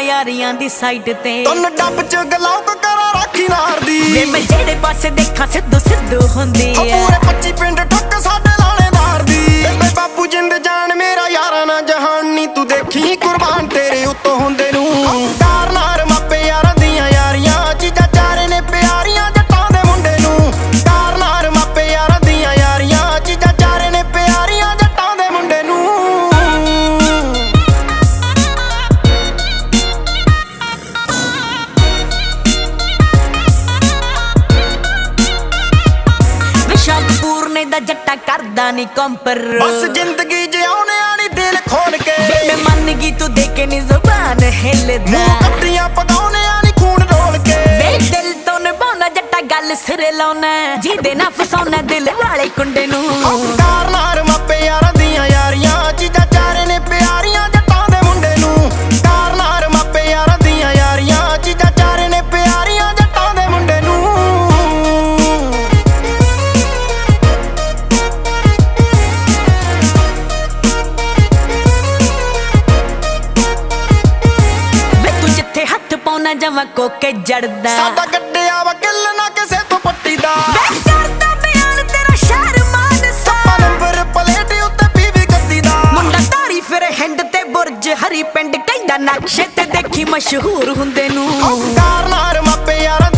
यारियां दी side ते तुन dub च गलाउक करा राखी नार दी वे मैं जेड़े पासे देखा सिद्धू सिद्धू हुंदी है पूरे 25 पिंड ठक साडे लाणेदार दी बे बापू जिंद जान मेरा यारा ना जहान नी तू देखी कुर्बान तेरे उत्तों हुंदे नू कार नार मापे यारां दियां यारियां चीज़ां चारे ने प्यारियां जट्टां दे मुंडे नू कार नार मापे यारां दियां यारियां चीज़ां चारे ने प्यारियां जट्टां दे मुंडे नू पूरने दा जट्टा करदा नी कंपर बस जिंदगी जियाने आनी दिल खोल के मैं मन गई तू देखे नी जुबान हिलदा कट्टियां पकाउने आनी खून डोल के वे दिल तो निभाउना जट्टा गल सिरे लाउना जी दे ना फसाउना दिल वाले कुंडे नू कार नार मापे यारां दियां यारियां चीज़ां चारे ने प्यारियां जट्टां दे मुंडे नू कार नार मापे यारां दियां यारियां चीज़ां चारे ने प्यारियां जट्टां दे मुंडे नू पौना जमा कोके जड़दा साडा गड्डिया वा गिल ना किसे तो पट्टी दा करदा बयान तेरा शहर मान सा नंबर प्लेट उत्ते पीवी गद्दी दा मुंडा तारी फिर हिंड ते बुरज हरी पिंड कहंदा नक्शे ते देखी मशहूर हुंदे नू कार नार मापे यारां